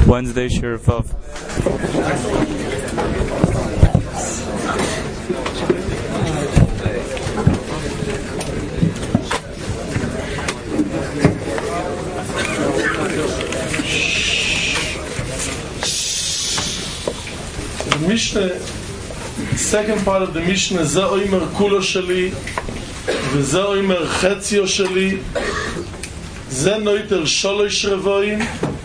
Wednesday Shir Vav. The Mishnah, second part of the Mishnah, Ze oimer kulo sheli, v'ze oimer chetzio sheli, Ze noitel sholosh revoim,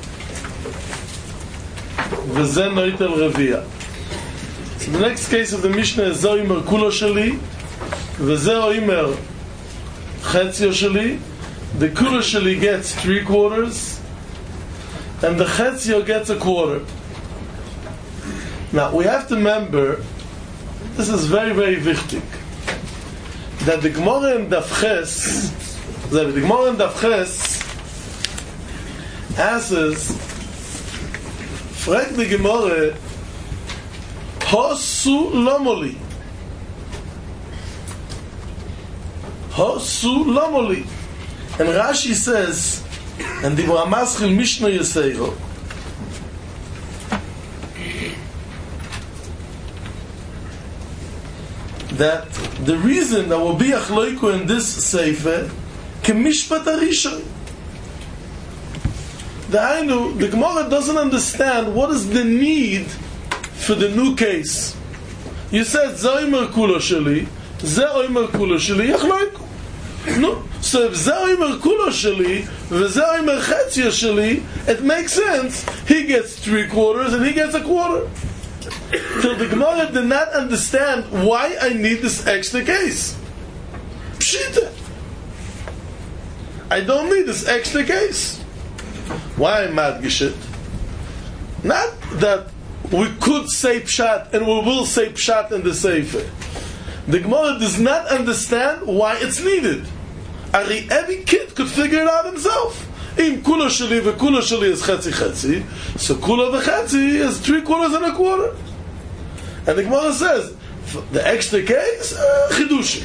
v'ze noitel revia. So the next case of the Mishnah is Ze oimer kulo sheli, v'ze oimer chetzio sheli. The kulo sheli gets 3/4, and the chetzio gets 1/4. Now, we have to remember, this is very, very wichtig, that the Gemara in Daf Ches, asks, fragt the Gemara, Hosu lomoli. Hosu lomoli. And Rashi says, and the Ramaschil Mishnah Yeseiho, that the reason that will be achloiku in this sefer kemishpat harishon. The Gemara doesn't understand what is the need for the new case. You said ze oimer kulo sheli, ze oimer kulo sheli achloiku. No, so if ze oimer kulo sheli v'ze oimer chetzio sheli, it makes sense. He gets 3/4 and he gets 1/4. So the Gemara did not understand why I need this extra case. Pshita. I don't need this extra case. Why madgish it? Not that we could say pshat and we will say pshat in the sefer. The Gemara does not understand why it's needed. Every kid could figure it out himself. Im kulo sheli v'kulo sheli is chetzi chetzi, so kulo v'chetzi is 3/4 and 1/4. And the Gemara says, the extra case, chidushi.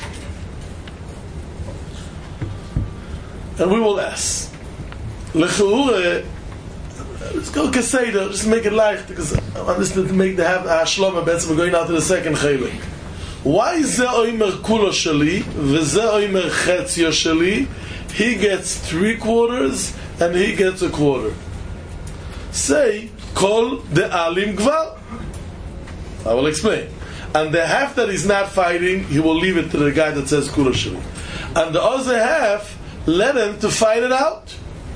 And we will ask, Lechuure, let's go Keseder, just make it light, because I want this to make the have Shloma Betz, we're going out to the second chelik. Why is Ze oimer kulo sheli, v'ze oimer chetzio sheli, he gets 3/4 and he gets 1/4? Say, kol de alim gvar. I will explain. And the half that he's not fighting, he will leave it to the guy that says kulo sheli. And the other half, let him to fight it out.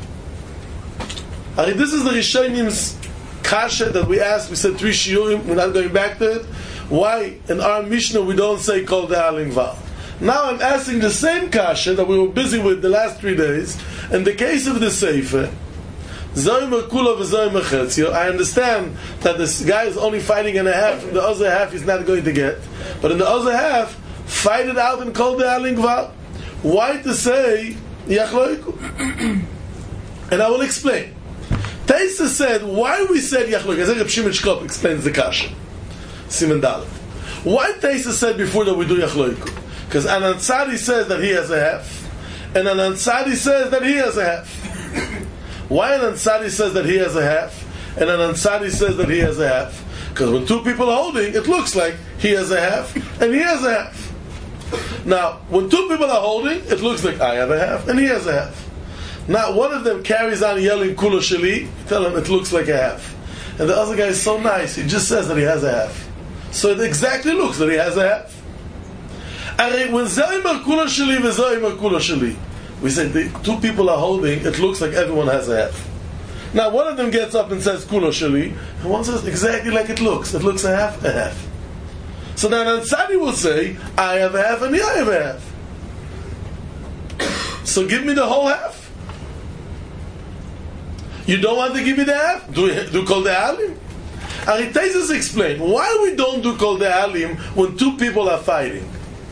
This is the Rishonim's kasha that we asked. We said 3 shiurim. We're not going back to it. Why in our Mishnah we don't say kol de'alim val? Now I'm asking the same kasha that we were busy with the last 3 days. In the case of the sefer, zoymer kula v'zoymer chetzio, I understand that this guy is only fighting in a half, the other half he's not going to get. But in the other half, fight it out in kol de'alim val. Why to say yachloiku? And I will explain. Taisa said, why we said yachloiku? I said Reb Shimon Shkop explains the kasha. Siman Dalet. Why Taisa said before that we do yachloiku? Because Anan Tzadi says that he has a half, and Anan Tzadi says that he has a half. Why Anan Tzadi says that he has a half, and Anan Tzadi says that he has a half? Because when 2 people are holding, it looks like he has a half, and he has a half. Now, when 2 people are holding, it looks like I have a half, and he has a half. Now, one of them carries on yelling kulo sheli, tell him it looks like a half. And the other guy is so nice, he just says that he has a half. So it exactly looks that he has a half. And when Zaymer kulo sheli v'Zaymer kulo sheli, we say the 2 people are holding, it looks like everyone has a half. Now one of them gets up and says kulo sheli, and one says exactly like it looks a half, a half. So now Ansari will say, I have a half and I have a half. So give me the whole half. You don't want to give me the half? Do kol de'alim? Aritaisus explain why we don't do kol de'alim when 2 people are fighting.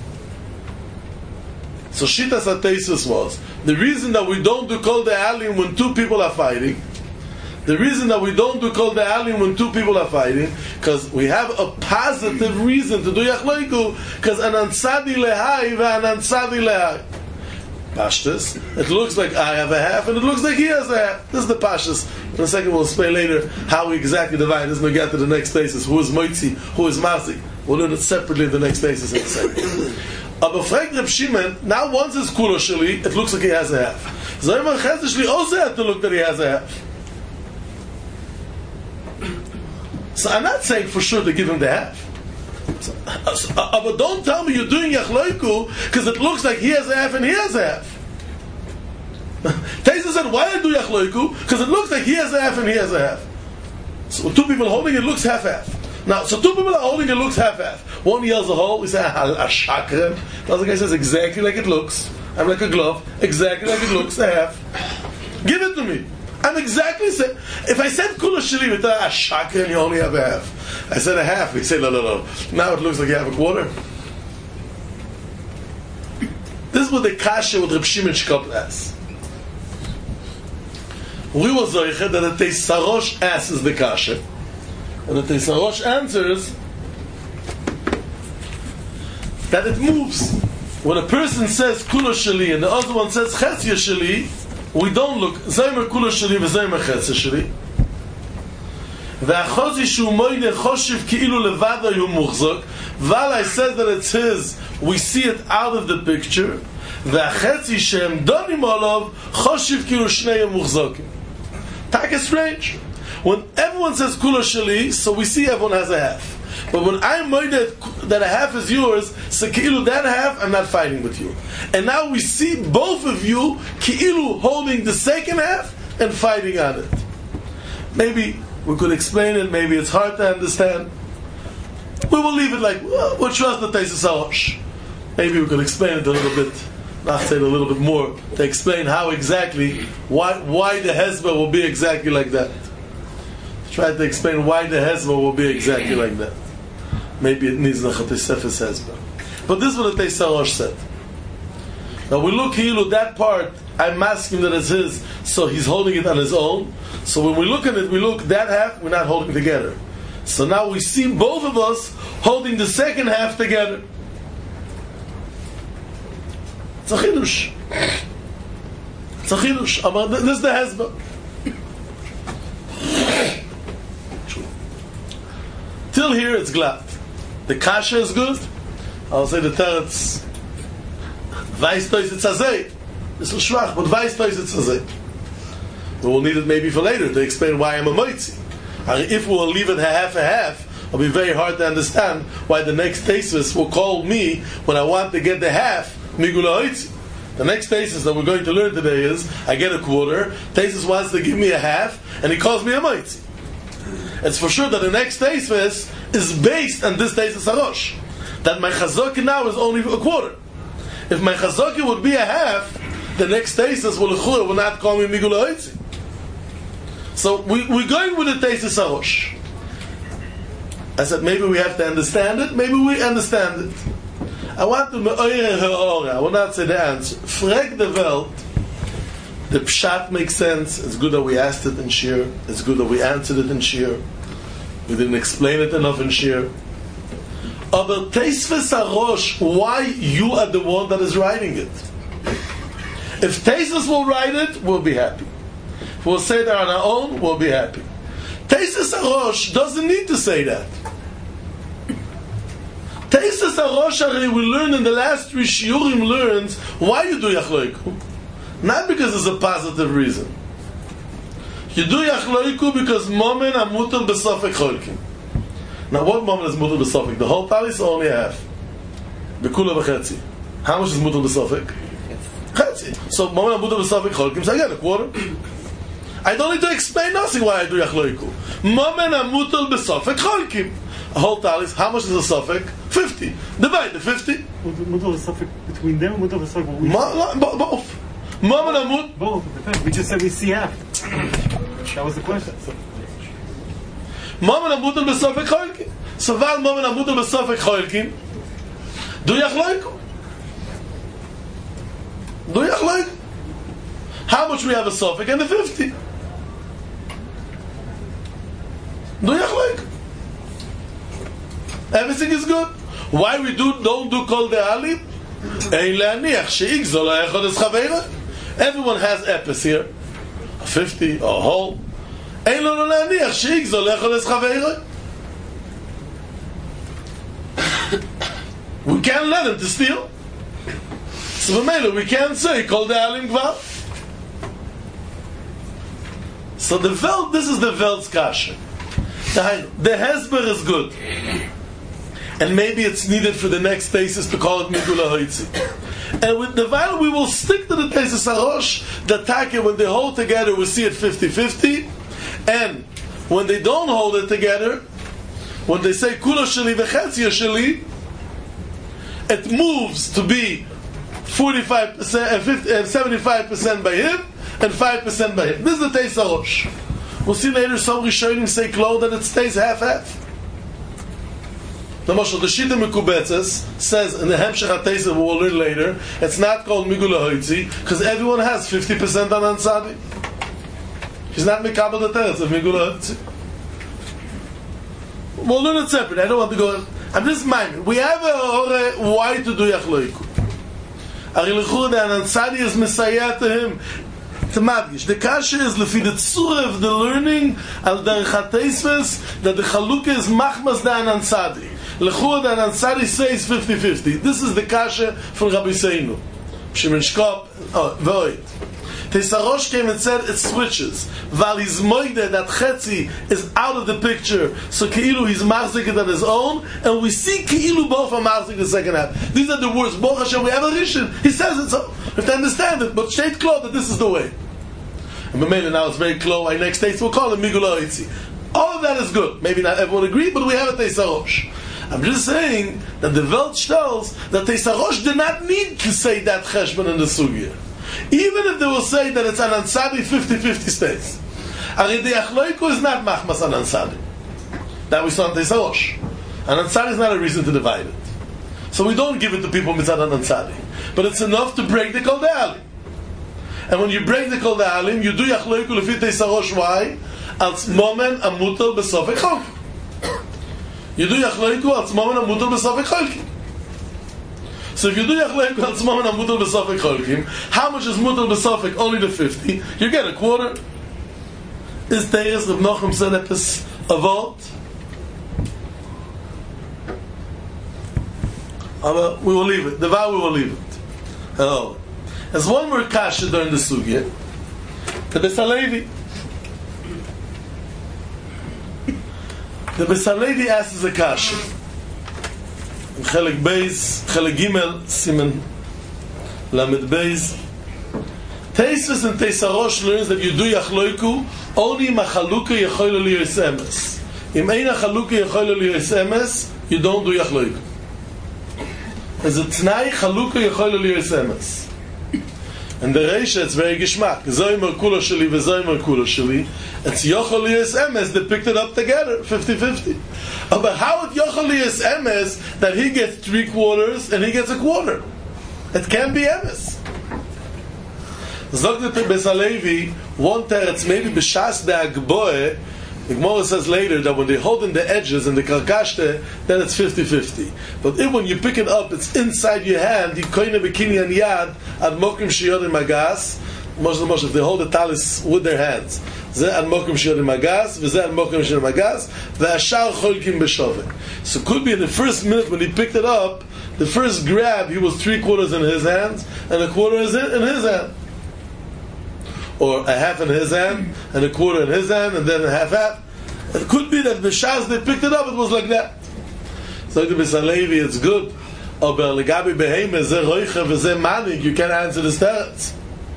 So Shitas Ateisus was the reason that we don't do kol de'alim when 2 people are fighting. The reason that we don't do kol de'alim when 2 people are fighting, because we have a positive reason to do yachloiku, because anan tzadi lehai ve'anan tzadi lehai. Pashtus. It looks like I have a half, and it looks like he has a half. This is the Pashtus. In a second, we'll explain later how we exactly divide. This is going to get to the next basis. Who is Moitzi? Who is Masi? We'll learn it separately in the next basis in a second. Aber fragt Reb Shimon, now once it's Kula Shali, it looks like he has a half. Zayman Chesed also had to look that he has a half. So I'm not saying for sure to give him the half. But don't tell me you're doing Yachloiku because it looks like he has a half and he has a half. Taisa said, why I do Yachloiku? Because it looks like he has a half and he has a half. So two people holding it looks half-half. Now, so two people are holding it looks half-half. One yells a hole, we say, Ashakran. The other guy says, exactly like it looks. I'm like a glove, exactly like it looks, a half. Give it to me. I'm exactly saying, if I said Kula Shali with a Ashakran, you only have a half. I said a half. He said, no. Now it looks like you have a quarter. This is what the Kasha with Reb Shimon Shkop asks. We will say that the Teisarosh asks the Kasha. And the Teisarosh answers that it moves. When a person says Kula Shali and the other one says Chetzia Shali, we don't look. Zaymer Kula Shali v'Zaymer Chetzia Shali. V'achozi shu moide choshiv ki'ilu levada yu muchzok. Valai says that it's his. We see it out of the picture. V'achetzi shem donim olav choshiv ki'ilu shnei muchzokim. Tak is strange. When everyone says Kula Shali, so we see everyone has a half. But when I'm moided that a half is yours, so ki'ilu that half, I'm not fighting with you. And now we see both of you ki'ilu holding the second half and fighting on it. Maybe we could explain it, maybe it's hard to understand. We will leave it like, we'll trust the Teisus Harosh. Maybe we could explain it a little bit, not say it a little bit more, to explain how exactly, why the Hezbollah will be exactly like that. Try to explain why the Hezbollah will be exactly like that. Maybe it needs Nachatesefes Hezbollah. But this is what the Teisus Harosh said. Now we look here, that part, I'm asking that it's his, so he's holding it on his own. So when we look at it, we look that half, we're not holding together. So now we see both of us holding the second half together. It's a chidush. It's a chidush. This is the Hezbollah. Till here it's glad. The kasha is good. I'll say the teretz. Weiß tois it's azay. This is schwach, but weiß tois it's azay. We will need it maybe for later to explain why I'm a moitzi. If we will leave it half a half, it'll be very hard to understand why the next thesis will call me when I want to get the half migula hoitzi. The next thesis that we're going to learn today is I get a quarter. Thesis wants to give me a half, and he calls me a moitzi. It's for sure that the next thesis is based on this thesis harosh. That my chazaki now is only a quarter. If my chazaki would be a half, the next thesis will not call me migula hoitzi. So we're going with the Teisus Harosh. I said maybe we have to understand it, maybe we understand it. I want to I will not say the answer. Frag the Welt. The pshat makes sense. It's good that we asked it in Shir. It's good that we answered it in Shir. We didn't explain it enough in Shir. Aber Teisus Harosh, why you are the one that is writing it? If Teisus will write it, we'll be happy. We'll say that on our own, we'll be happy. Teisus Harosh doesn't need to say that. Teisus Harosh, we learned in the last 3 shiurim learns why you do Yachloiku. Not because it's a positive reason. You do Yachloiku because Momen Amutal Besofek Cholkin. Now what Momen is Mutal Besofek? The whole talis or only half? Bekula B'chetzi. How much is Mutal Besofek? Chetzi. So Momen Amutal Besofek Cholkin, so I get a quarter. I don't need to explain nothing why I do Yachloiku. Momen Amutal Besofek Cholkin. A whole talis, how much is a Sofek? 50. Divide the 50. Mutal Besofek between them, Mutal Besofek what we both. Momen Amut. Both, depends. We just said we see half. That was the question. Momen Amutal Besofek Cholkin. So while Momen Amutal Besofek Cholkin, do Yachloiku. Do Yachloiku. How much we have a Sofek and the 50? Do Yachloiku. Everything is good. Why we don't do Kol De'alim? Everyone has epis here, a 50 or a whole. We can't let him to steal. So we can't say Kol De'alim Gvar. So the Veld, this is the Veld's kasha. The Hesber is good. And maybe it's needed for the next thesis to call it Megula Hoitzi. And with the Veld, we will stick to the thesis Arosh, the Take, when they hold together, we see it 50-50. And when they don't hold it together, when they say Kulo Sheli V'Chetzia Sheli, it moves to be 45%, 75% by him, and 5% by him. This is the Teis Arosh. We'll see later some Rishonim say Klo that it stays half-half. The Shita Mekubetzes says in the Hemshech HaTeisa, we will learn later, it's not called Megula Hoitzi because everyone has 50% on Ansadi. He's not Mekabel the Teretz of Megula Hoitzi. We'll learn it separate. I don't want to go. I'm just minding. We have a hore why to do Yachloiku. Ari L'chur, the Ansadi is Messiah to him. The kasha is lefi the tzura of the learning al derech hateisves that the chalukah is machmas da Anansadi. L'chur the Anansadi says 50-50. This is the kasha from Rabbi Seinu. Shimon Shkop, Void. Teis Arosh came and said it switches. Val he's moide that Chetzi is out of the picture, so Keilu he's marzik it on his own, and we see Keilu both are marzik the second half. These are the words. Baruch Hashem, we have a Rishon. He says it, so we have to understand it. But state clear that this is the way. And now it's very close. Our next days we'll call it Megula Hoitzi. All of that is good. Maybe not everyone agree, but we have a Teis Arosh. I'm just saying that the Welt tells that Teis Arosh did not need to say that Cheshbon in the Sugya. Even if they will say that it's an Ansadi 50-50 states. Ari the Achloiku is not Machmas an Ansadi. That we saw in Teis Arosh. An Ansadi is not a reason to divide it. So we don't give it to people mitzad an Ansadi. But it's enough to break the Kol De'alim. And when you break the Kol De'alim, you do Yachloiku lefi Teis Arosh. Why? Als Momen Amutal Besofek Cholkim. You do Yachloiku als Momen Amutal Besofek Cholkim. So if you do Yachloiku als Momen Amutal Besofek Cholkim, how much is Mutal Besofek? Only the 50. You get a quarter. Is Teis of Nochem said that is a vote? We will leave it. The vow we will leave it. Hello. There's one more kasha during the sugya. The Beis HaLevi. The Beis HaLevi asks a kasha. In Chelik Beis, Chelik Gimel, Simen Lamed Beis. Teisves and Teis Arosh learns that you do Yachloiku only im Chaluka Yechoyle Liyos Emes. Im Eina Chaluka Yechoyle Liyos Emes, you don't do Yachloiku. There's a Tnai Chaluka Yechoyle Liyos Emes. And the Reisha, it's very gishmak. Zoymer Kulo Sheli v'Zoymer Kulo Sheli. It's Yochol Liyos Emes, they picked it up together, 50-50. But how it Yochol Liyos Emes that he gets 3/4 and he gets a quarter? It can't be Emes. Zog the Beis HaLevi, one teretz, maybe b'shas de Agboe, the Gemara says later that when they hold in the edges and the karkashte, then it's 50-50. But if when you pick it up, it's inside your hand, you koine bikini and yad, ad mokim shiyod in magas, if they hold the talis with their hands. Ze ad mokim shiyod in magas, v'ze ad mokim shiyod in magas, v'ashar cholkim b'shovek. So it could be in the first minute when he picked it up, the first grab, he was 3/4 in his hands, and a quarter is in his hand. Or a half in his hand, and a quarter in his hand, and then a half. It could be that the Shas, they picked it up, it was like that. So the Beis HaLevi, it's good. Aber legabi beheme, ze roiche v'ze manig, you can't answer this teretz.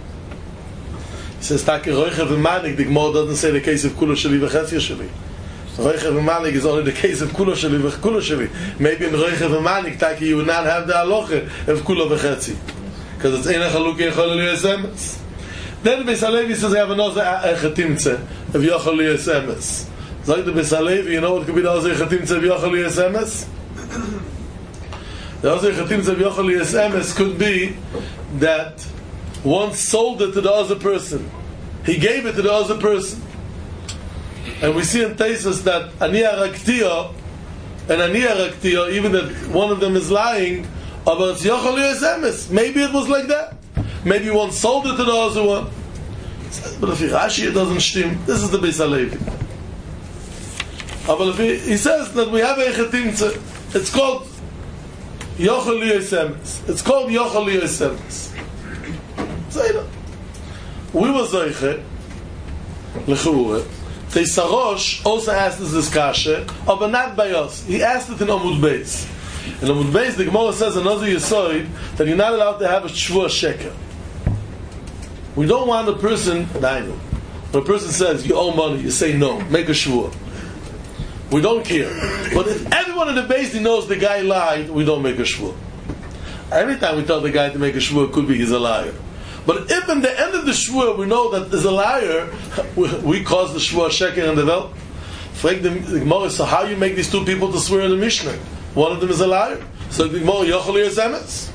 He says, take roiche v'manig, the Gemara doesn't say the case of kulo sheli v'chetzia sheli. Roiche v'manig is only the case of kulo sheli v'kulo sheli. Maybe in roiche v'manig, take you would not have the halacha of kulo v'chetzi. Because it's eina chalukah yechol liyos emes. Then the Beis HaLevi says, I have another echetimtze of Yochel Liyos Emes. Like the Beis HaLevi, you know what could be the other echetimtze of Yochel Liyos Emes? The other echetimtze of Yochel Liyos Emes could be that one sold it to the other person. He gave it to the other person. And we see in Tesis that Ani Araktiya and Ani Araktiya, even that one of them is lying, Aber it's yochel liyos emes. Maybe it was like that. Maybe one sold it to the other one. But if Rashi, it doesn't stim. This is the Beis HaLevi. But if he says that we have a chetimtze, it's called yochel liyos emes. It's called yochel liyos emes. We were zoiche lechura. Teisarosh also asked this kasha, but not by us. He asked it in Amud Beis. In Amud Beis, the Gemara says another Yesod that you're not allowed to have a shvua sheker. We don't want a person. When a person says you owe money, you say no, make a shvua. We don't care. But if everyone in the Beis knows the guy lied, we don't make a shvua. Every time we tell the guy to make a shvua, it could be he's a liar. But if in the end of the shvua we know that there's a liar, we cause the shvua sheker in the world. Frag the Gemara, so how you make these two people to swear in the Mishnah? One of them is a liar. So the Gemara, yochel liyos emes.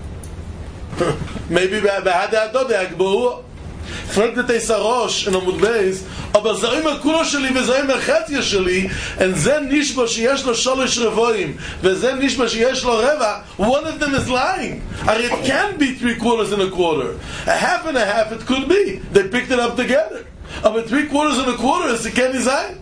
Maybe behad adod yakbu. Frag the Teisarosh in Amud Beis, aber zayim kulo sheli vezayim chetya sheli, and zen nishba sheyesh lo shalosh revoim, vezen nishba sheyesh lo reva. One of them is lying. It can be 3 quarters and a quarter. A half and a half it could be. They picked it up together. But 3 quarters and a quarter is the ken design.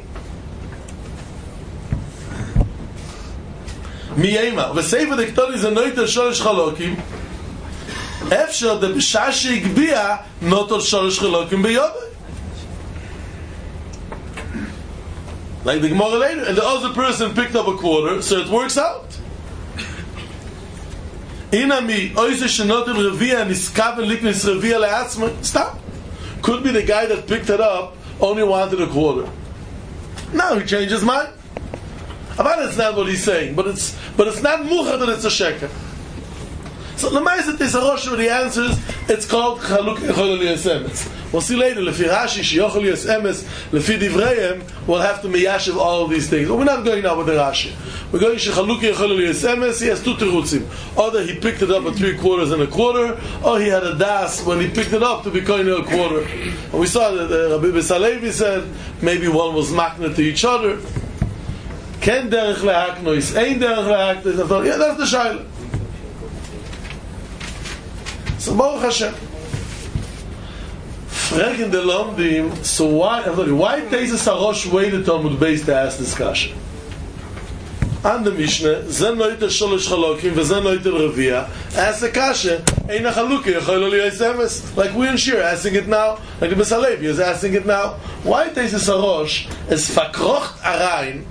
Miyema v'seiva the k'toni zenoyter shalosh chalokim. Efshar the b'shashi igbia not al shalosh chalokim b'yodai. Like the Gemara later, and the other person picked up a quarter, so it works out. Inami oise shenotel revia niskaven liknis revia le'atzma. Stop. Could be the guy that picked it up only wanted a quarter. Now he changed his mind. But it's not what he's saying. But it's not mucha that it's a sheker. So Lamaisa Teisarosh, the answers, it's called Chaluk Yochel Liyos Emes. We'll see later. Lefi Rashi Yochel Liyos Emes, Lefi Divreihem, we'll have to meyashiv all of these things. But we're not going now with the Rashi. We're going to Chaluk Yochel Liyos Emes. He has 2 terutzim. Either he picked it up at 3 quarters and a quarter, or he had a das when he picked it up to be koine a quarter. And we saw that Rabbi Beis HaLevi said maybe one was makna to each other. Ken derech lehaknois, ein derech lehaknois. Yeah, that's the shaila. So Baruch Hashem. Fragen the Lomdim, so why Teises Harosh waited to Amud Beis to ask this question? And the Mishnah, Zen Noiter Sholosh Chalokim, V'Zen Noiter Revia, ask the Kasha, Ein HaChalukah Yochel Liyos Emes, like we in Shir asking it now, like the Beis HaLevi is asking it now. Why Teises Harosh is Fakrocht Arain?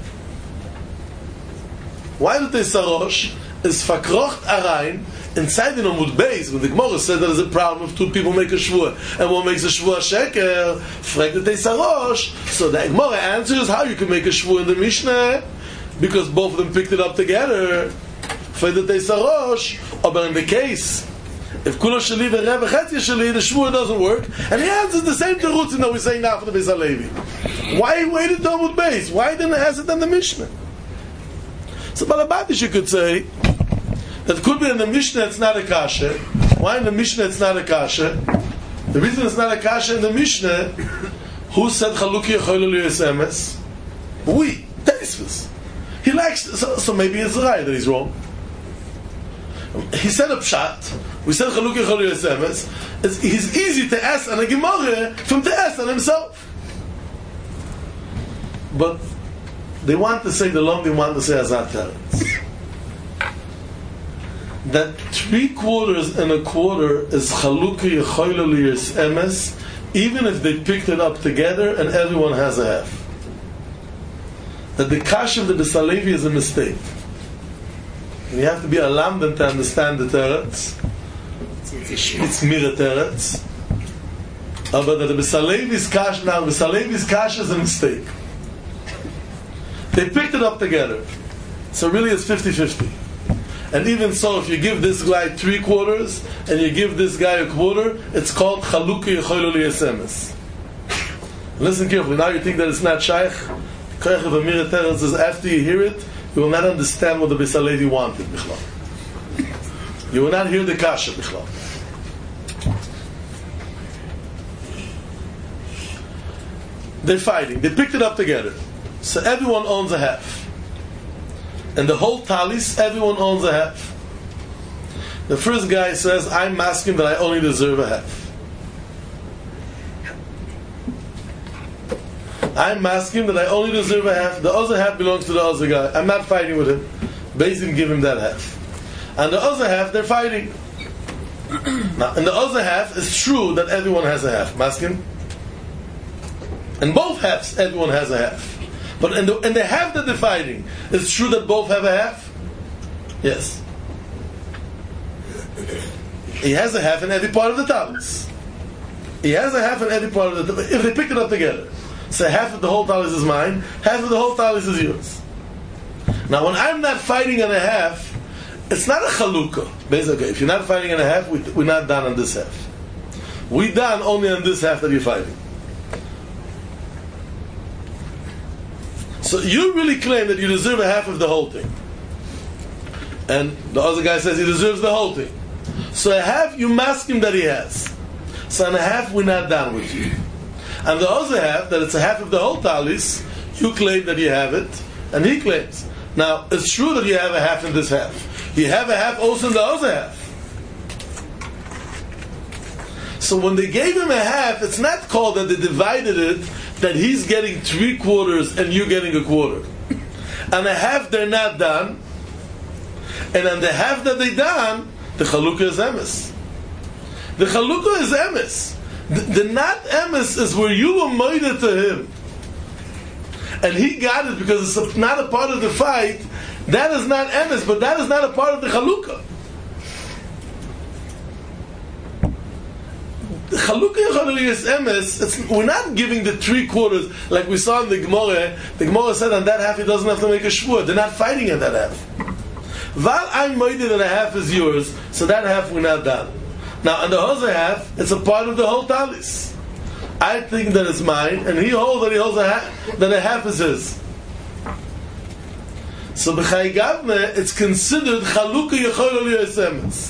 Why the Teises Harosh is Fakrocht Arain? Inside in Amud Beis, when the Gemara said that there's a problem if 2 people make a shvua and one makes a shvua sheker, frag the Teisarosh. So the Gemara answers how you can make a shvua in the Mishnah because both of them picked it up together. Frag the Teisarosh. But in the case, if kulo sheli ve'rev chetya sheli, the shvua doesn't work, and he answers the same terutzim that we're saying now for the Beis HaLevi. Why he waited to Amud Beis? Why didn't he ask it in the Mishnah? So Balabatish you could say that could be in the Mishnah it's not a kasha. Why in the Mishnah it's not a kasha? The reason it's not a kasha in the Mishnah, who said Chaluki Yochel Liyos Emes? We, Teisvus. He likes, so maybe it's right that he's wrong. He said a pshat. We said Chaluki Yochel Liyos Emes. He's easy to ask on a Gemara from to ask on himself. But they want to say, the Lomdim want to say Azat Teretz, that 3 quarters and a quarter is Chalukah Yochel Liyos Emes, even if they picked it up together and everyone has a half. That the kash of the Beis HaLevi is a mistake. And you have to be a lamdan to understand the teretz. It's mira teretz. But that the Beis HaLevi's kash, now Beis HaLevi's kash is a mistake. They picked it up together. So really it's 50-50. And even so, if you give this guy 3 quarters and you give this guy a quarter, it's called Chalukah Yochel Liyos Emes. Listen carefully. Now you think that it's not shaykh. Koyach of Amir Teretz is after you hear it, you will not understand what the Beis HaLevi wanted. You will not hear the kasha. They're fighting. They picked it up together. So everyone owns a half. And the whole talis, everyone owns a half. The first guy says, I'm asking that I only deserve a half. I'm asking that I only deserve a half. The other half belongs to the other guy. I'm not fighting with him. Basically, give him that half. And the other half, they're fighting. Now, in the other half, it's true that everyone has a half. Masking? In both halves, everyone has a half. But in the half that they're fighting, it's true that both have a half? Yes. He has a half in every part of the talis. He has a half in every part of the... If they picked it up together, so half of the whole talis is mine, half of the whole talis is yours. Now, when I'm not fighting on a half, it's not a chalukah. Basically, if you're not fighting on a half, we're not done on this half. We're done only on this half that you're fighting. So you really claim that you deserve a half of the whole thing. And the other guy says he deserves the whole thing. So a half, you mask him that he has. So on a half, we're not done with you. And the other half, that it's a half of the whole talis, you claim that you have it, and he claims. Now, it's true that you have a half in this half. You have a half also in the other half. So when they gave him a half, it's not called that they divided it, that he's getting 3/4 and you're getting 1/4. And a half they're not done, and on the half that they done, the chalukah is emes. The chalukah is emes. The not emes is where you were moided to him, and he got it because it's not a part of the fight. That is not emes, but that is not a part of the chalukah. The chalukah is emes. We're not giving the 3/4 like we saw in the Gemara. The Gemara said on that half he doesn't have to make a shvur. They're not fighting at that half. Val I'm moided that a half is yours, so that half we're not done. Now on the other half, it's a part of the whole talis. I think that it's mine, and he holds that he holds a half, that a half is his. So b'chai gavne, it's considered chalukah yechol liyos emes.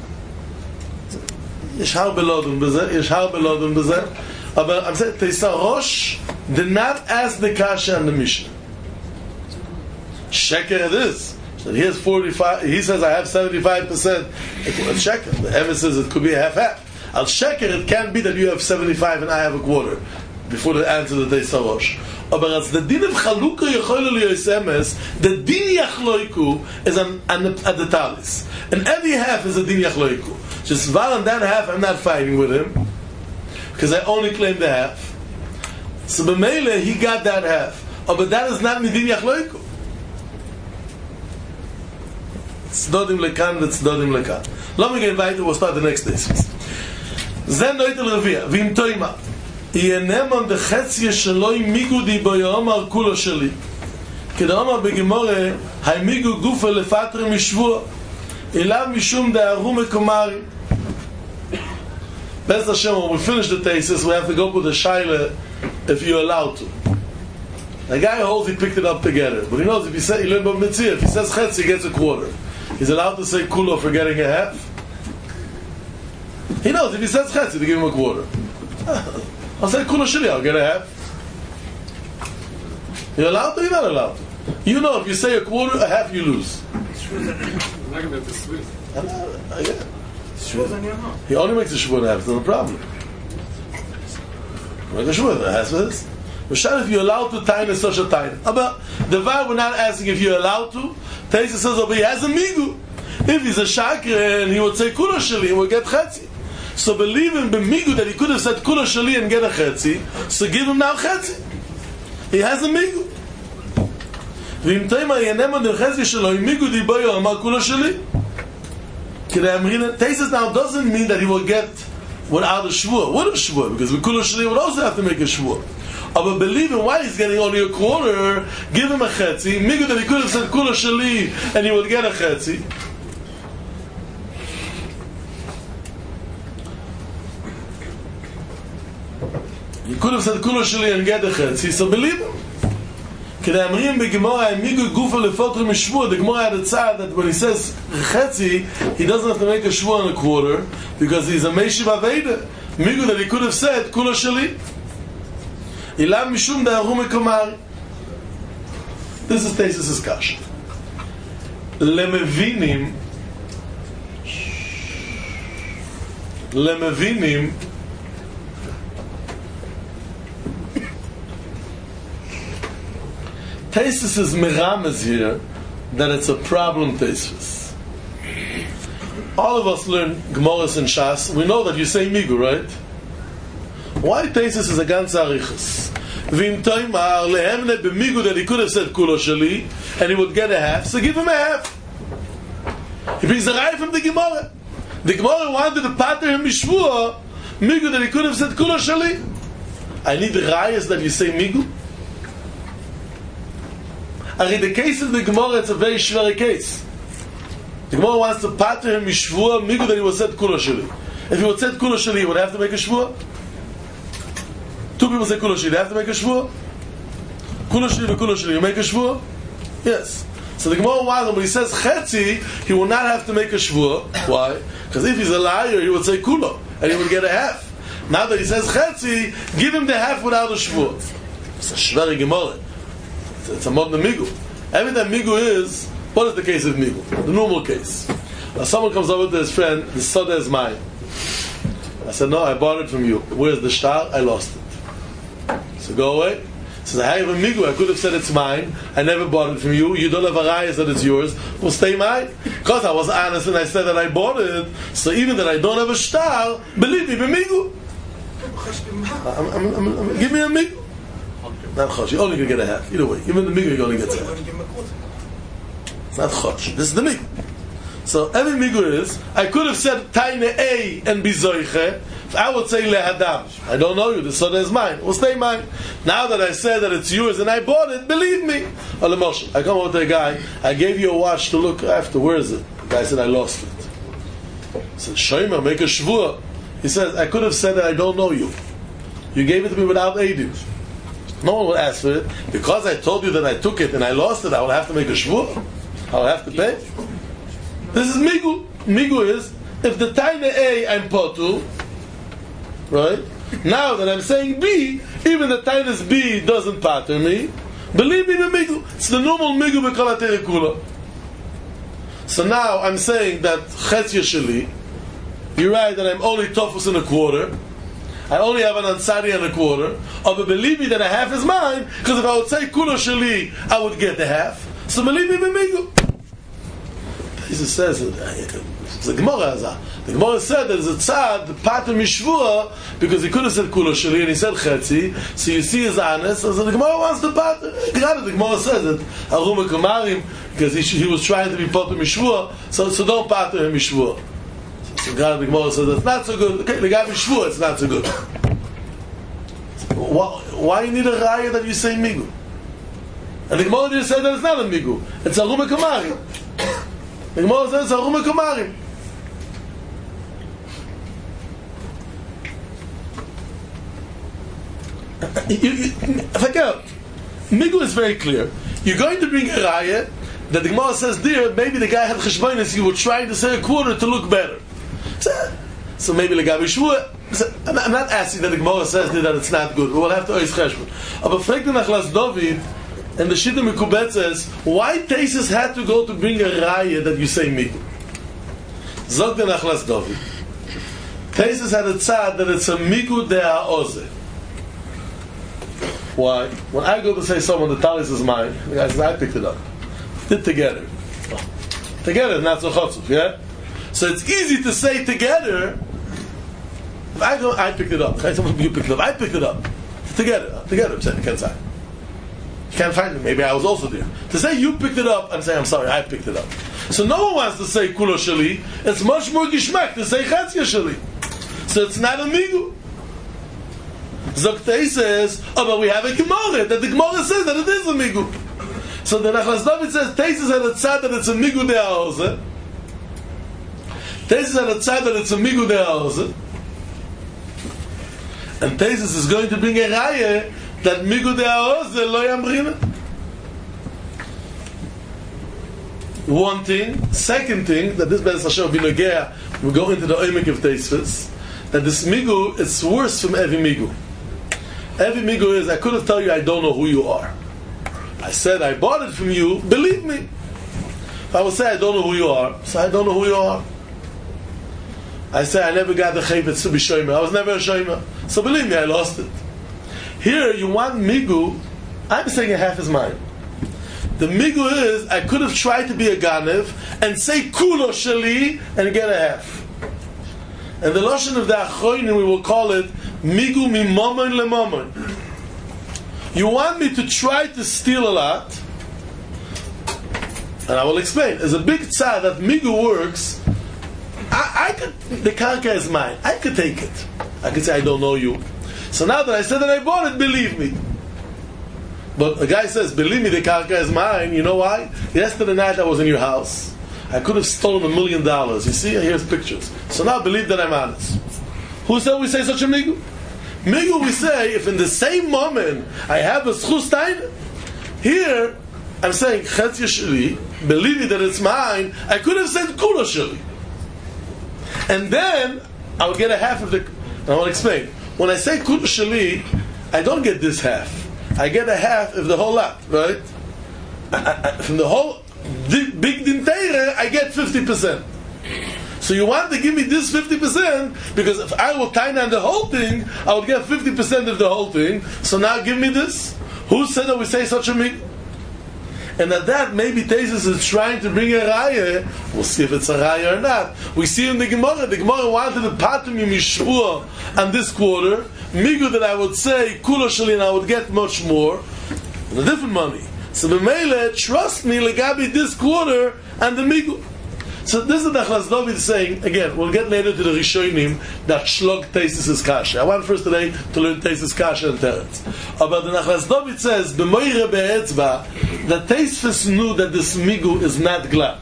Yesh harbe lodun b'zeh. Aber I'm saying, Teisa Rosh did not ask the Kasha and the Mishnah. Sheker it is. So he has 45, he says I have 75%. It's sheker. The Emes says it could be a half-half. Al sheker, it can't be that you have 75 and I have 1/4. Before the answer to the Teisa Rosh. Aber as the din of chalukah yechol liyos emes, the din yachloiku is at the talis. And every half is a din yachloiku. Just while on that half, I'm not fighting with him because I only claim the half. So b'meile he got that half. Oh, but that is not midin yachloiku. Tzdodim lekan v'tzdodim lekan. Let me get weiter. We'll start the next day. Zen noitel revia v'im toima yenemon dechetzia sheloi migu di boyomar kulo sheli kedamar begimore hay migu gufa lefatre mishvua ilav mishum de'aru mekomari. Best Hashem, when we finish the thesis, we have to go with the shaila if you're allowed to. The guy holds he picked it up together, but he knows if he says he learned about mitzvah, if he says chetz, he gets 1/4. He's allowed to say kulo for getting a half. He knows if he says chetz, to give him 1/4. I'll say kulo shili, I'll get a half. You're allowed to, you're not allowed to. You know, if you say 1/4, a half you lose. Yeah. He only makes a shvur and a half, it's not a problem. Make a shvur and a half is. But if you're allowed to time is such a time. But the var we're not asking if you're allowed to. Taisa says, oh, but he has a migu. If he's a shakir and he would say kulo sheli, he would get chetzi. So believe him b'migu that he could have said kulo sheli and get a chetzi. So give him now chetzi. He has a migu. V'im teima yenemon del chetzi shelo migu di boyo amar kulo sheli. Tesis now doesn't mean that he will get without a shvur. What a shvur? Because with kulo sheli would also have to make a shvur. But believe him, why he's getting only 1/4, give him a chetzi. Migu that he could have said kulo sheli and he would get a chetzi. He could have said kulo sheli and get a chetzi, so believe him. The Gemara had a tzad that when he says chetzi, he doesn't have to make a shvur on 1/4 because he's a meishiv aveda. Migu that he could have said kulo sheli. Ilav mishum de'aru mekomari. This is Tesis' kasha. Lemevinim lemevinim Taisus is merames here that it's a problem Taisus. All of us learn Gemaras and Shas. We know that you say Migu, right? Why Taisus is a ganz arichus? Vim toimar lehemne b'migu that he could have said kulo sheli and he would get a half, so give him a half. He brings the raya from the Gemara. The Gemara wanted to pater him mishvua migu that he could have said kulo sheli. I need the rayas that you say migu. I read the case of the Gemara, it's a very shver case. The Gemara wants to pater him mishvua migu that he would said kulo sheli. If he would said kulo sheli, he would have to make a shvua. Two people say kulo sheli, they have to make a shvua. Kulo sheli, you make a shvua? Yes. So the Gemara wants, when he says chetzi, he will not have to make a shvua. Why? Because if he's a liar, he would say kulo, and he would get a half. Now that he says chetzi, give him the half without a shvua. It's a shveri Gemara. It's a modern migu. Every time migu is, what is the case of migu? The normal case. Now someone comes over to his friend, the soda is mine. I said, no, I bought it from you. Where's the star? I lost it. So go away. He says, I have a migu. I could have said it's mine. I never bought it from you. You don't have a raya that it's yours. Well, stay mine. Because I was honest and I said that I bought it. So even that I don't have a star, believe me, b'migu. Give me a migu. Not chosh. You're only going to get a half. Either way. Even the migu, you're only going to get a half. It's not chosh. This is the migu. So every migu is, I could have said taine A and bizoiche. I would say lehadam. I don't know you. The soda is mine. Well, stay mine. Now that I said that it's yours and I bought it, believe me. I come over to a guy. I gave you a watch to look after. Where is it? The guy said I lost it. I said Shomer, make a shvua. He says I could have said that I don't know you. You gave it to me without aiding. No one will ask for it because I told you that I took it and I lost it. I will have to make a shvua. I will have to pay. This is migu. Migu is if the tiny A I'm potu. Right? Now that I'm saying B, even the tinus B doesn't pattern me. Believe me, the migu. It's the normal migu b'kol kula. So now I'm saying that chetzia sheli. You're right that I'm only tofus in a quarter. I only have an ansari and a quarter. But believe me that a half is mine, because if I would say kula sheli, I would get the half. So believe me, the migu. Jesus says the Gemara the Gemara said that there's a tzad the pater mishvua because he could have said kulo sheli and he said chetzi. So you see his honest. So the Gemara wants the pater. The Gemara says that aruma kamarim because he was trying to be pater mishvua. So don't pater him mishvua. So the Gemara says that's not so good. Okay, the guy mishvua it's not so good. Why you need a raya that you say migu? And the Gemara just said that it's not a migu. It's aruma kamarim. The Gemara says aruma kamarim. Forget out. Migu is very clear. You're going to bring a raya that the Gemara says there. Maybe the guy had cheshbonis. He was trying to say a quarter to look better. So maybe the guy b'shvua. I'm not asking that the Gemara says there that it's not good. We will have to ois cheshbon. But fragt the Nachlas David and the Shita Mekubet says why Taisus had to go to bring a raya that you say migu. Zog the Nachlas David. Taisus had a tzad that it's a migu de'a'ozeh. Why? When I go to say someone the talis is mine, the guy says I picked it up. Did together. Together, not so chotzuf, yeah? So it's easy to say together. If I go, I picked it up. You picked it up. I picked it up. Together. I'm saying, you can't say. You can't find it. Maybe I was also there. To say you picked it up, I'm saying, I'm sorry, I picked it up. So no one wants to say kulo sheli. It's much more gishmak to say chetzia sheli. So it's not a migu. Zoktei says, but we have a Gemara that the Gemara says that it is a migu. So the Nachlas David says, Taisus had a tzad that it's a migu de'a'ozeh. Taisus had a tzad that it's a migu de'a'ozeh. And Taisus is going to bring a raya that migu de'a'ozeh lo yamrina. One thing. Second thing, that this Be'ez Hashem Binogea, we go into the oimik of Taisus, that this migu, it's worse from every migu. Every migu is, I could have told you I don't know who you are. I said I bought it from you, believe me. If I would say I don't know who you are, so I don't know who you are. I say I never got the chayvetz to be shomer. I was never a shomer. So believe me, I lost it. Here you want migu. I'm saying a half is mine. The migu is I could have tried to be a ganev and say kulo sheli and get a half. And the lashon of the achronim we will call it migu mimamon lemamon. You want me to try to steal a lot, and I will explain. There's a big tzad that migu works. I could, the karka is mine. I could take it. I could say I don't know you. So now that I said that I bought it, believe me. But the guy says, believe me, the karka is mine. You know why? Yesterday night I was in your house. I could have stolen $1 million. You see, here's pictures. So now believe that I'm honest. Who said we say such a migu? Migu we say, if in the same moment I have a schustein, here I'm saying, chetz yeshli, believe me that it's mine, I could have said kula sheli. And then I would get a half of the. And I want to explain. When I say kula sheli, I don't get this half. I get a half of the whole lot, right? From the whole big dinteire, I get 50%. So you want to give me this 50% because if I will tie down the whole thing, I would get 50% of the whole thing. So now give me this. Who said that we say such a mig? And at that, maybe Tesis is trying to bring a raya. We'll see if it's a raya or not. We see in the Gemara. The Gemara wanted to patum yimishua on this quarter. Migu that I would say kula sheli and I would get much more, and a different money. So the Mele, trust me, legabi this quarter and the migu. So this is the Nachlas David saying, again, we'll get later to the Rishonim, that Shlog Tesis Kasha. I want first today to learn Tesis Kasha and Teretz. But the Nachlas David says, B'moire be'etzba, that Tesis knew that this migu is not glad.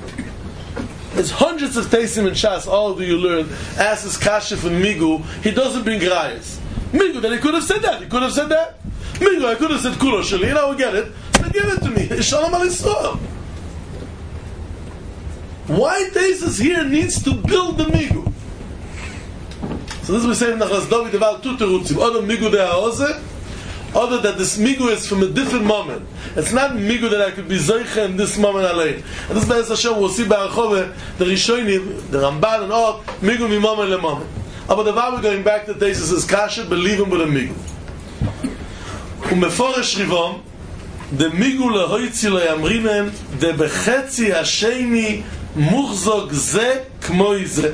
It's hundreds of Teisim in Shas, all of you learn, asks Kasha for migu, he doesn't bring rayas. Migu, then he could have said that, Migu, I could have said Kulo Sheli, and I would get it, so give it to me. Shalom al Yisrael. Why Tesis here needs to build the migu? So this we say in Nachlas David about two terutzim. Other migu de'aoze, other that this migu is from a different moment. It's not migu that I could be zoiche in this moment alone. And this Be'ez Hashem we'll see by Archove, the Rishonim, the Ramban and all, migu mi moment le moment. But the we're going back to Tesis is kasha, believe him with a migu. Umeforesh Rivom, the migu lehoitzi le'amrinen, de bechetzi hasheni Muchzog ze kmoi ze.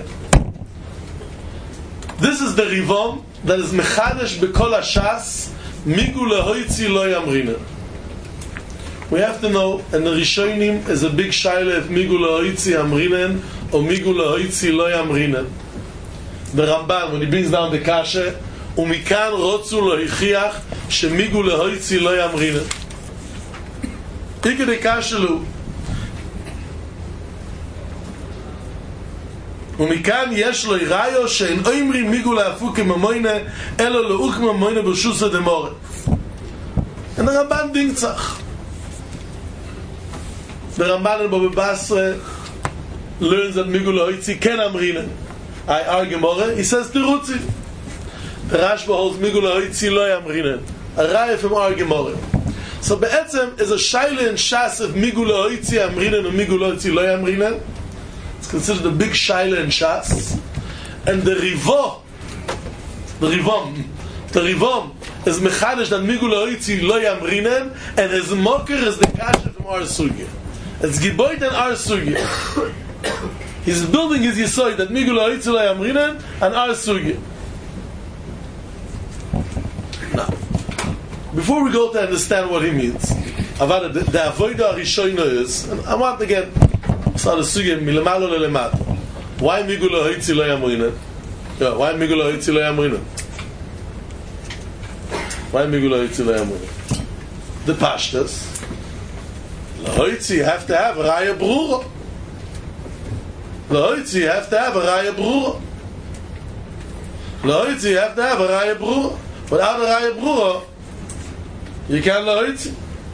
This is the Rivom that is mechadesh bekol hashas migu lehoitzi lo yamrinen. We have to know, and the Rishonim is a big shaila if migu lehoitzi yamrinen or migu lehoitzi lo yamrinen. The Ramban, when he brings down the kasha, umikan rotzu lohichiach shemigu lehoitzi lo yamrinen. Ike de kasha lu ומכאן יש לו ראיו שאין אומרים מיגו להפוק כממוינה אלא לאוך ממוינה ברשוסה דמורה. And the Ramban dingtzach. The Ramban in Baba Basra learns that migu lehoitzi ken amrinen. I argue more. He says tirutzi. The Rashba holds migu lehoitzi lo yamrinen. A raya from argue more. So be'etzem is a shaila in Shas of migu lehoitzi amrinen or migu lehoitzi lo yamrinen. It's considered the big shaila in Shas, and the Rivom is mechadesh that migu lehoitzi lo yamrinen, and his mocker is the kasha from our sugya. It's giboit and our sugya. He's building his yisoid that migu lehoitzi lo yamrinen and our sugya. Now, before we go to understand what he means, about the avodah arishoina is, and I want again. So the sugya milamalo lelemat. Why migu lehoitzi lo yamrinen? Yeah, why migu lehoitzi lo yamrinen? Why migu lehoitzi lo yamrinen? The pashtas lehoitzi you have to have a raya brura. Lehoitzi you have to have a raya brura. Lehoitzi you have to have a raya brura. Without a raya brura, you can't lehoitzi.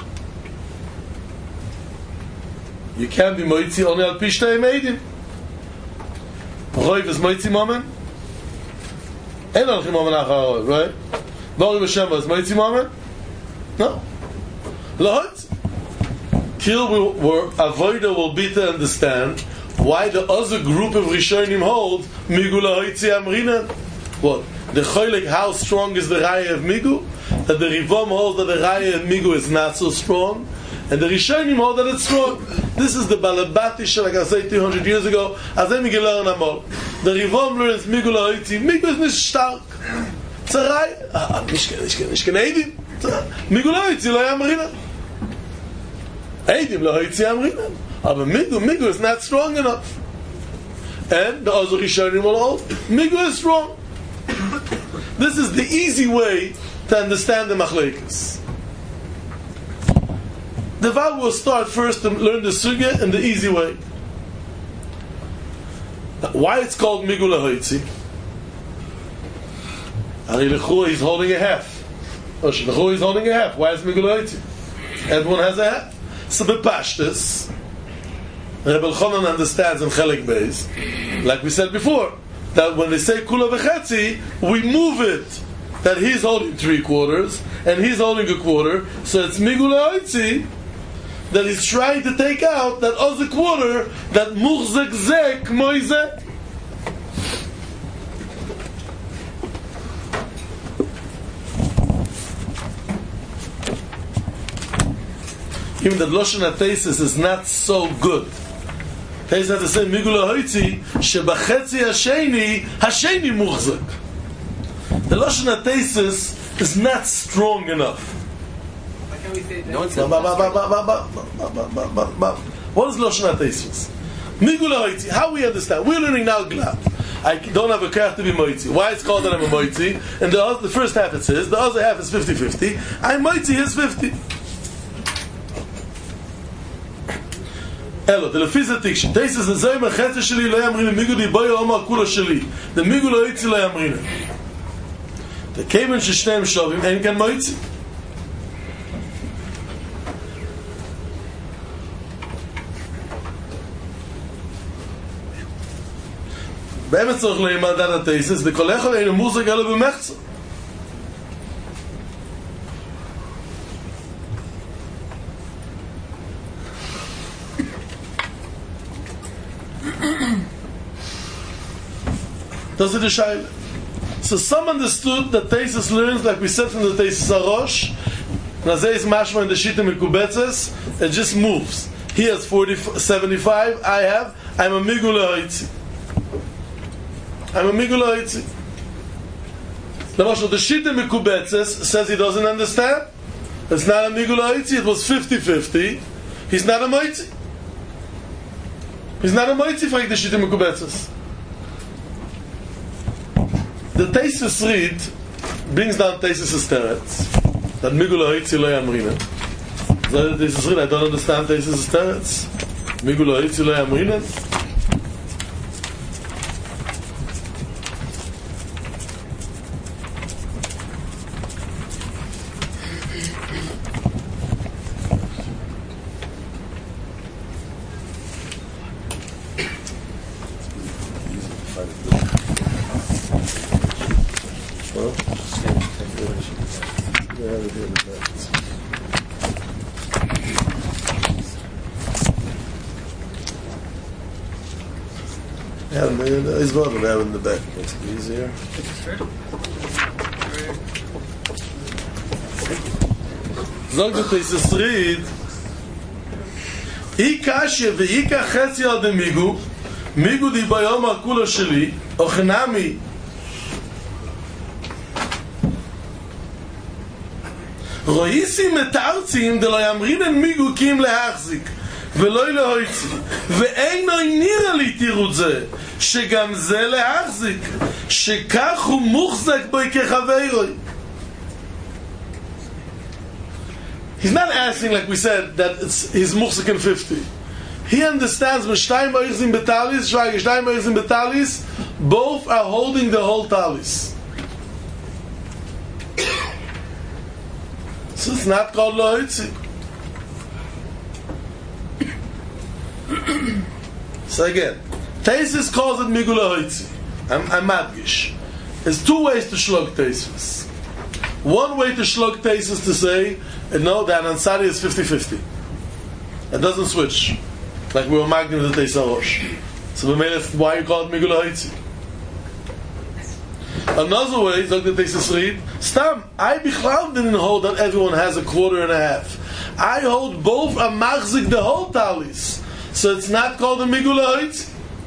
You can't be moitzi only al pishtei meidim. Roiv is moitzi moment. Ein al chim moment achar roiv, right? Bori b'shemba is moitzi moment? No. Lahot. Till avoida will be to understand why the other group of Rishonim hold Migu Lahoitzi Amrinan. What? The Cholik, how strong is the Raya of Migu? That the Rivom holds that the Raya of Migu is not so strong, and the Rishonim hold that it's strong. This is the Balabati, like I said 200 years ago, Azem Migel Amol. The Rivom learns Migu Lahoitzi. Migu is not stark. It's a Raya. Nicht Eidim. Migu Lahoitzi Lo Amrinan. Eidim Lahoitzi Amrinan. Aber Migu is not strong enough. And the other Rishonim will hold Migu is strong. This is the easy way to understand the Machlekes. The Val will start first to learn the Sugya in the easy way. Why it's called Migu Lahoitzi? Ari Lechua is holding a half. Lechua is holding a half. Why is Migu Lahoitzi? Everyone has a half. So the Pashtus, Rebbe Elchanan understands in Chelik Beis, like we said before, that when they say Kula V'Chetzi, we move it. That he's holding 3/4 and he's holding 1/4. So it's Migu Lahoitzi that he's trying to take out that other quarter, that Muchzek Zek Moizeh. Even the Lashon HaTeisus is not so good. Teisus has to say Migu Lahoitzi Shebachetzi Hasheni Muchzek. The Lashon HaTeisus is not strong enough. Why can't we say that? No, it's not. What is Lashon HaTeisus? Migu Lahoitzi. How we understand? We're learning now Glad. I don't have a car to be moitzi. Why it's called that I'm a moitzi? And the first half it says, the other half is 50-50. I'm moitzi is 50. Elo, the Lefiza Tikshin. Teisus the Zayim HaChetzi Sheli Lo Yamrina Migu Di Boyo Omar Kula Sheli. The Migu Lahoitzi Lo Yamrina. The Kemen Sheshneim Shovim Ein Kan Moitzi. באמת צריך להימד על התייסס, וכל אחד אין מוזק אלו במחצה. Das ist die Scheile. So some understood that Teisus learns, like we said from the Teisus Arosh, Nazeh is mashma in the Shita Mekubetzes, it just moves. He has 75, I'm a Migu Lahoitzi. I'm a Migu Lahoitzi. The Shita Mekubetzes says he doesn't understand. It's not a Migu Lahoitzi, it was 50-50. He's not a Moitzi. He's not a Moitzi for the Shita Mekubetzes. The Teisus read brings down Teisus' teretz that Migu Lahoitzi Lo Yamrina. So the Teisus read, I don't understand Teisus' teretz. Migu Lahoitzi Lo Yamrina. It's better to have in the back. Makes it easier. Zog the Teisus read, I kashe ve'ika chetzi al de Migu di bayom al-kula sheli ochnami roisi metarzim de lo yamrinen Migu kim leachzik ולא להויצי ואינו נראה לי תירוץ זה שגם זה להחזיק שכך הוא מוחזק בו כחברוי. He's not asking like we said that he's muhzak in 50. He understands when shtayim oichzim betalis shtayim oichzim betalis both are holding the whole talis. So it's not called loitzi. So again, Teisus calls it Migu Lahoitzi. I'm madgish. There's two ways to shlog Teisus. One way to shlog Teisus to say, no, that Ansari is 50-50. It doesn't switch. Like we were magnim the Teis HaRosh. So why you call it Migul HaHoitzi? Another way, like the Teis HaSrid, Stam, I Bichlav didn't hold that everyone has a quarter and a half. I hold both a machzik the whole talis. So it's not called a Migul HaHoitzi.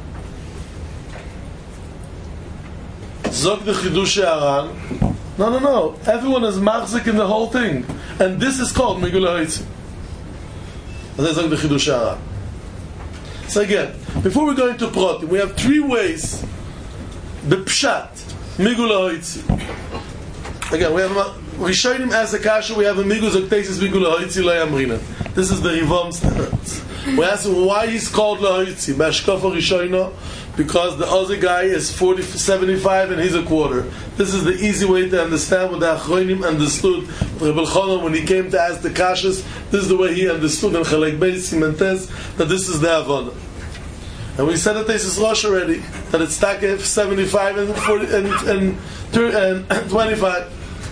Zog the Chidush Aran. No. Everyone is machzik in the whole thing. And this is called Migul HaHoitzi. That's Zog the Chidush Aran. So again, before we go into Protim, we have three ways. The Pshat, Migul HaHoitzi. Again, we have Rishonim as a kasha, we have a Migul Zoktesis Migul HaHoitzi Lo Yamrinan. This is the Rivom standards. We ask him why he's called Lo HaHoitzi. Bashkofa Rishono, because the other guy is 75 and he's a quarter. This is the easy way to understand what the Achronim understood. Rebbe Elchanan, when he came to ask the kashas, this is the way he understood in Chalek Beis Simentes, that this is the Havana. And we said at Tesis Rosh already, that it's Takef 75 and 40 and 25.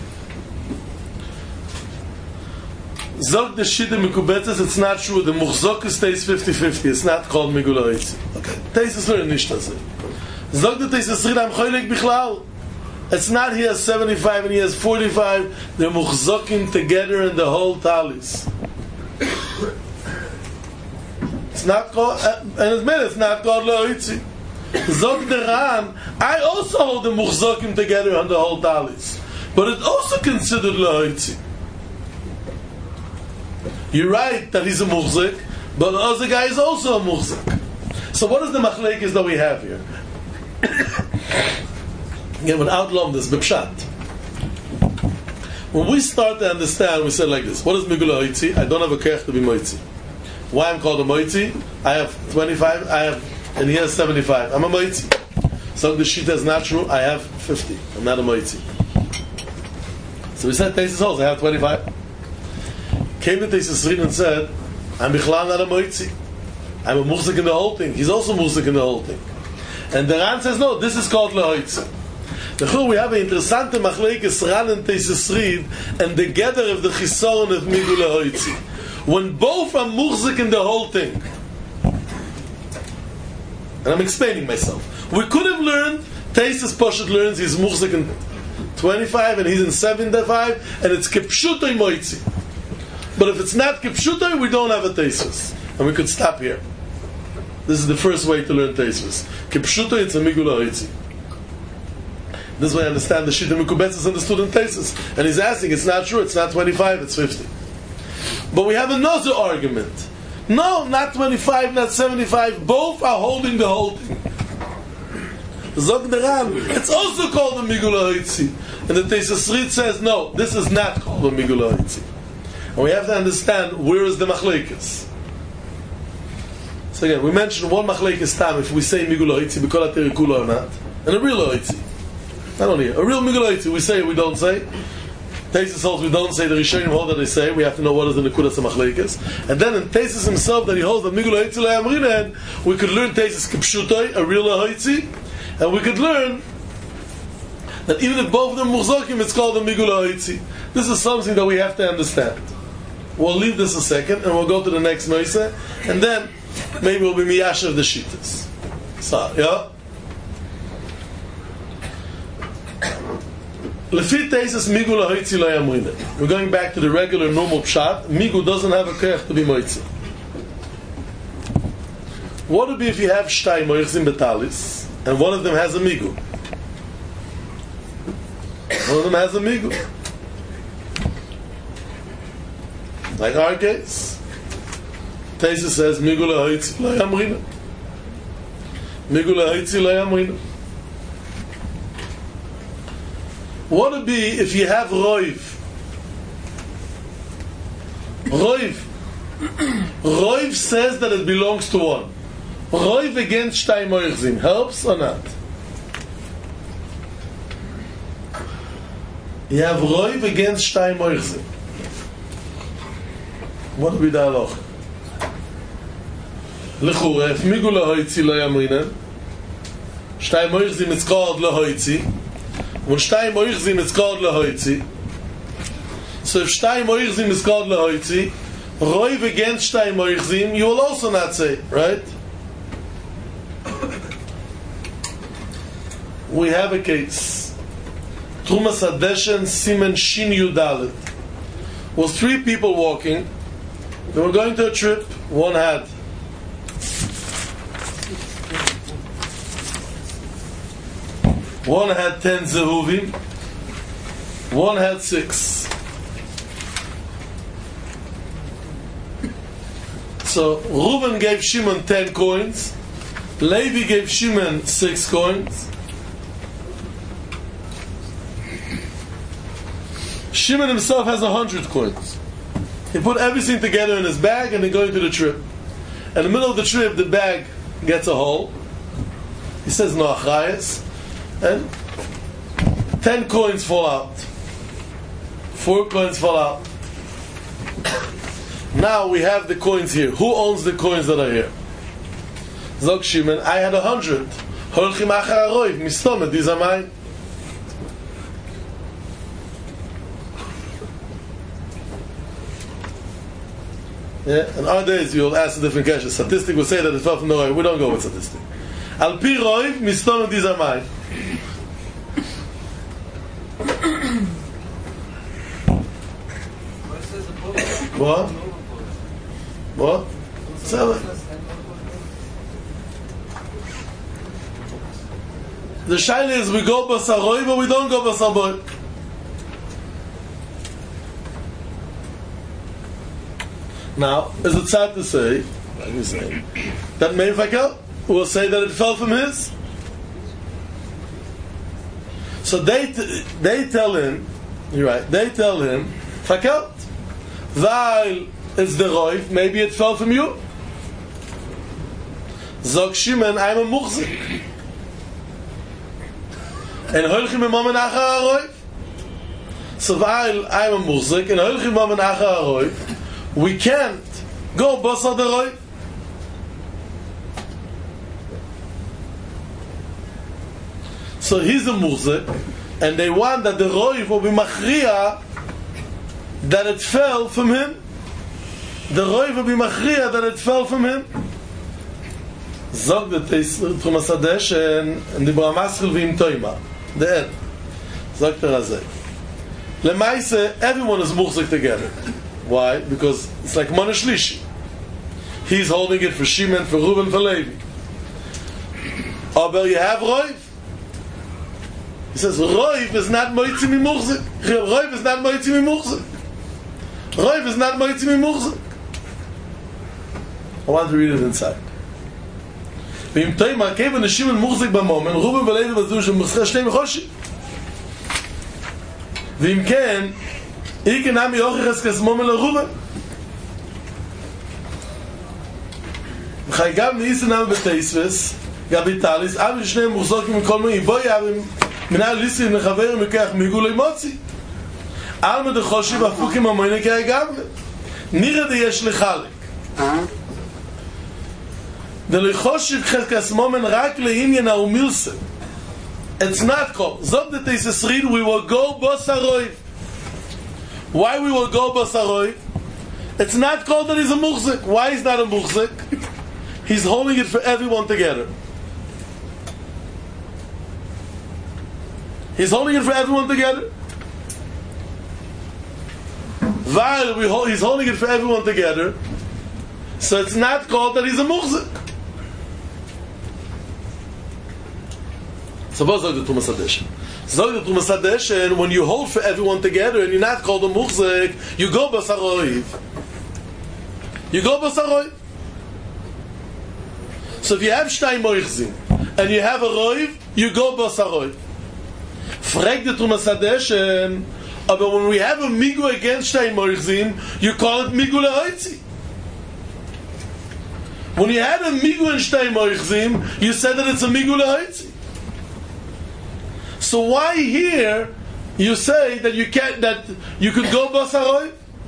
Zog the Shita Mikubetes, it's not true. The Muchzok stays 50-50. It's not called Migul HaHoitzi. Okay. Tesis learn nishtase. Zog the Tesis Rid, I'm choylek bichlal. It's not he has 75 and he has 45. They're Muchzokim together in the whole talis. It's not called, and it's not called Lo HaHoitzi. Zog the Ran, I also hold the Muchzokim together on the whole talis. But it's also considered Lo HaHoitzi. You're right that he's a muhzik, but the other guy is also a muhzik. So what is the machlekes that we have here? Again, without lomdas, b'pshat. When we start to understand, we said like this: what is Migul HaHoitzi? I don't have a kerch to be moitzi. Why I'm called a moitzi? I have 25. And he has 75. I'm a moitzi. So the shita is not true. I have 50. I'm not a moitzi. So we said Tesis holds. I have 25. Came to Tesis Rid and said, I'm Bichlal not a moitzi. I'm a muhzik in the whole thing. He's also muhzik in the whole thing. And the Ran says, no, this is called Lo HaHoitzi. Therefore, we have an interessante machlekes Ran and Tesis Rid and the gather of the chisoron of Migul HaHoitzi. When both are muhzik in the whole thing. And I'm explaining myself. We could have learned, Tesis Poshet learns he's muhzik in 25 and he's in 75 and it's kipshutoi moitzi. But if it's not kipshutoi, we don't have a Tesis. And we could stop here. This is the first way to learn Tesis. Kipshutoi, it's a Migul HaHoitzi. This way I understand the Shita Mikubetz is understood in Tesis. And he's asking, it's not true, it's not 25, it's 50. But we have another argument. No, not 25, not 75. Both are holding the whole thing. Zog the Ran, it's also called a Migul HaHoitzi. And the Tesis Rid says, no, this is not called a Migul HaHoitzi. And we have to understand where is the machlekes. So again, we mentioned one machlekes time if we say Migul HaHoitzi b'kol ha'terikula or not. And a real HaHoitzi. Not only a real Migul HaHoitzi, we say, we don't say. Tesis holds we don't say, the Rishonim hold that they say. We have to know what is the nekudas machlekes. And then in Tesis himself that he holds that Migul HaHoitzi la'amrinan, we could learn Tesis kipshutoi, a real HaHoitzi, and we could learn that even if both of them muhzokim, it's called a Migul HaHoitzi. This is something that we have to understand. We'll leave this a second and we'll go to the next noise, and then maybe we'll be miyash of the shitas. So, yeah. Lefi Tesis Migul HaHoitzi lo yamrinan. We're going back to the regular normal pshat. Migul doesn't have a kerch to be moitzi. What would be if you have shtay moichzim betalis and one of them has a migul? One of them has a migul. Like our case, Tesis says Migul HaHoitzi lo yamrinan. Migul HaHoitzi lo yamrinan. What would be if you have Roiv? Roiv says that it belongs to one. Roiv against Shtay Moichzim helps or not? You have Roiv against Shtay Moichzim. What would be the halach? L'chura, if Migul HaHoitzi lo yamrinan, Shtay Moichzim is called Lo HaHoitzi. When Shtay Moichzim is called Lo HaHoitzi. So if Shtay Moichzim is called Lo HaHoitzi, Roiv against Shtayim Moichzim, you will also not say, right? We have a case. Trumas Hadeshen Simen Shin Yudalet. Was 3 people walking. They were going to a trip. One had One had 10 zehuvim. One had 6. So Reuben gave Shimon 10 coins. Levi gave Shimon 6 coins. Shimon himself has 100 coins. He put everything together in his bag and they're going to the trip. In the middle of the trip, the bag gets a hole. He says no achrayas, and 10 coins fall out. 4 coins fall out. Now we have the coins here. Who owns the coins that are here? Zog Shimon, I had 100. Holchim achar haroiv, mistomet, these are mine. Yeah, in our days you'll ask a different question. Statistic will say that it fell from the roiv. We don't go with statistic. Al pi roiv, mistomet, these are mine. What? What? Sell it. The shaila is we go basar roiv or we don't go basar boy. Now, is it sad to say, let me say, that Meifakel will say that it fell from his? So they tell him, you're right, they tell him, Fakel, while it's the roiv, maybe it fell from you. Zog Shimon, I'm a muchzik. And holchim imamen achar haroiv. So while I'm a muchzik, and holchim imamen achar haroiv, we can't go basar the roiv. So he's a muchzik, and they want that the roiv will be machriya that it fell from him. The roiv will be machriya that it fell from him. Zog the Trumas Hadeshen and the Bramaschil v'im toima. The end. Zog the Razeh. Lemaise, everyone is muchzik together. Why? Because it's like Mona Shlishi. He's holding it for Shimon, for Reuben, for Levi. Aber you have roiv. He says, roiv is not moitzi mi muchzik. Roiv is not moitzi mi muchzik. Roiv is not moitzi mi muchzik. I want to read it inside. V'im toima, kevan the Shimon muchzik b'momen, Reuben v'Levi b'zu sh'muchzik shnei mechoshi. V'im ken, Ik en Ami Ochiches Kesmomen LeRuben. Chaygav Neisen Ami Beteisves, Gabitalis, Ami Shnei Muchzokim Mikol Mei Boy Avim Minal Lissi Mechaverim Mekach Migu Leimotzi. Alma de Choshi Vafukim Amoyne Kaygav. Nira de Yesh Lechalek. De Lechoshi Kesmomen Rak Leimyen Aumilse. It's not called. Zog de Teises Read, we will go Bosaroiv. Why we will go basaroi? It's not called that he's a muchzik. Why he's not a muchzik? He's holding it for everyone together. He's holding it for everyone together. While he's holding it for everyone together, so it's not called that he's a muchzik. Suppose like the Trumas Hadeshen. And when you hold for everyone together and you're not called a muchzik, you go basar roiv. You go basar roiv. So if you have shtay moichzim and you have a roiv, you go basar roiv. Frag the Trumas Hadeshen, but when we have a migu against shtay moichzim, you call it migu lehoitzi. When you had a migu and shtay moichzim, you said that it's a migu lehoitzi. So why here you say that you can't, that you could go basaroi?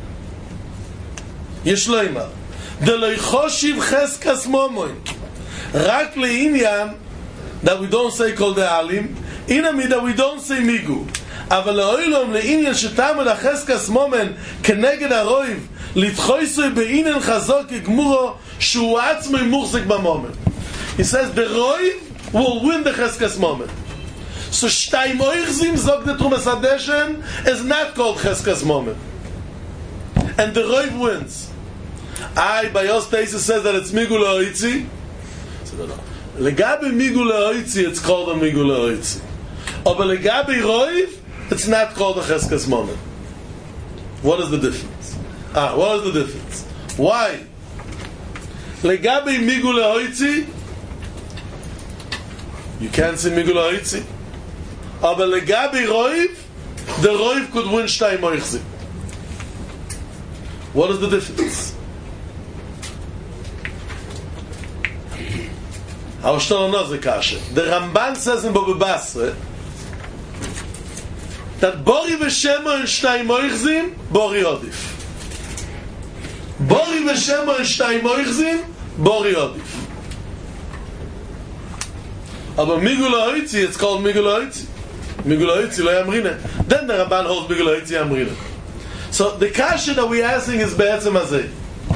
Yeshleima. De loichoshiv cheskas momoin. Rak leinyan that we don't say kol de'alim. Inami that we don't say migu. Aval le'oilom leinyan shetamel cheskas momen keneged haroiv Litchoisoi beinen chazok gemuro shu atzmoi muchzik b'momen. He says the Roiv will win the Cheskas moment. So Shtayim Oichzim zog the Trumas Hadeshen is not called Cheskas moment. And the Roiv wins. Bayos Teisa says that it's Migula Oitzi. So no. Legabe Migula Oitzi, it's called a Migula Oitzi. But Legabe Roiv, it's not called a Cheskas moment. What is the difference? What is the difference? Why? Legabe Migula Oitzi, you can't say Migula Oitzi. But Legabe Roiv, the Roiv could win Shtayim Oichzim. What is the difference? Our Shlomo knows the kasha. The Ramban says in Baba Basra that Bori v'Shemo and Shtayim Oichzim, Bori Odif. Bori v'Shemo and Shtayim Oichzim, Bori Odif. Aber Migula Oitzi, it's called Migula Oitzi. Migula Oitzi lo yamrina. Then the Ramban holds Migula Oitzi yamrina. So the kasha that we're asking is Be'etzem Hazeh.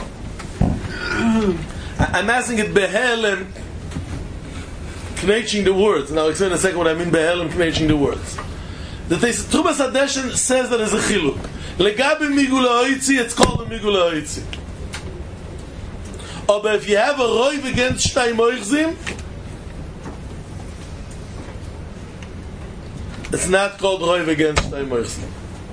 I'm asking it Be'helem, knetching the words. And I'll explain in a second what I mean Be'helem, knetching the words. The Trumas Hadeshen says that there's a chiluk. Legabe Migula Oitzi, it's called a Migula Oitzi. But if you have a Roiv against Shtayim Oichzim, it's not called Roiv against Shtayim Oichzim.